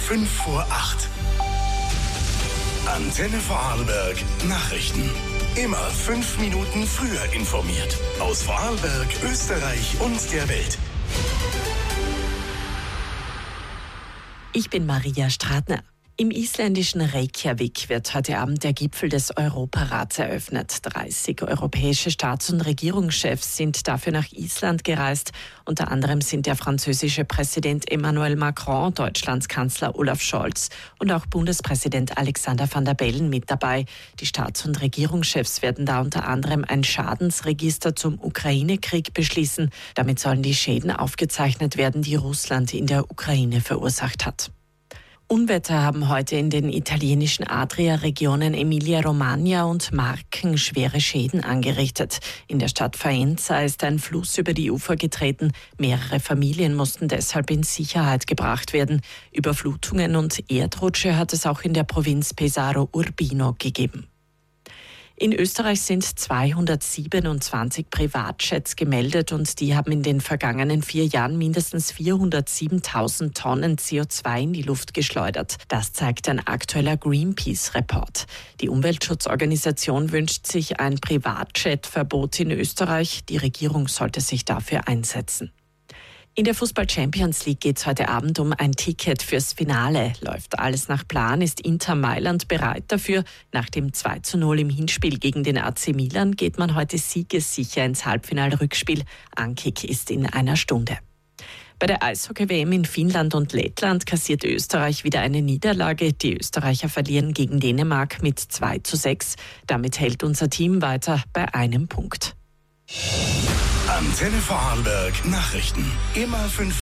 5 vor 8. Antenne Vorarlberg Nachrichten. Immer 5 Minuten früher informiert. Aus Vorarlberg, Österreich und der Welt. Ich bin Maria Stratner. Im isländischen Reykjavik wird heute Abend der Gipfel des Europarats eröffnet. 30 europäische Staats- und Regierungschefs sind dafür nach Island gereist. Unter anderem sind der französische Präsident Emmanuel Macron, Deutschlands Kanzler Olaf Scholz und auch Bundespräsident Alexander Van der Bellen mit dabei. Die Staats- und Regierungschefs werden da unter anderem ein Schadensregister zum Ukraine-Krieg beschließen. Damit sollen die Schäden aufgezeichnet werden, die Russland in der Ukraine verursacht hat. Unwetter haben heute in den italienischen Adria-Regionen Emilia-Romagna und Marken schwere Schäden angerichtet. In der Stadt Faenza ist ein Fluss über die Ufer getreten. Mehrere Familien mussten deshalb in Sicherheit gebracht werden. Überflutungen und Erdrutsche hat es auch in der Provinz Pesaro Urbino gegeben. In Österreich sind 227 Privatjets gemeldet und die haben in den vergangenen 4 Jahren mindestens 407.000 Tonnen CO2 in die Luft geschleudert. Das zeigt ein aktueller Greenpeace-Report. Die Umweltschutzorganisation wünscht sich ein Privatjet-Verbot in Österreich. Die Regierung sollte sich dafür einsetzen. In der Fußball-Champions League geht es heute Abend um ein Ticket fürs Finale. Läuft alles nach Plan, ist Inter Mailand bereit dafür. Nach dem 2:0 im Hinspiel gegen den AC Milan geht man heute siegessicher ins Halbfinal-Rückspiel. Ankick ist in einer Stunde. Bei der Eishockey-WM in Finnland und Lettland kassiert Österreich wieder eine Niederlage. Die Österreicher verlieren gegen Dänemark mit 2:6. Damit hält unser Team weiter bei einem Punkt. Antenne Vorarlberg Nachrichten. Immer 5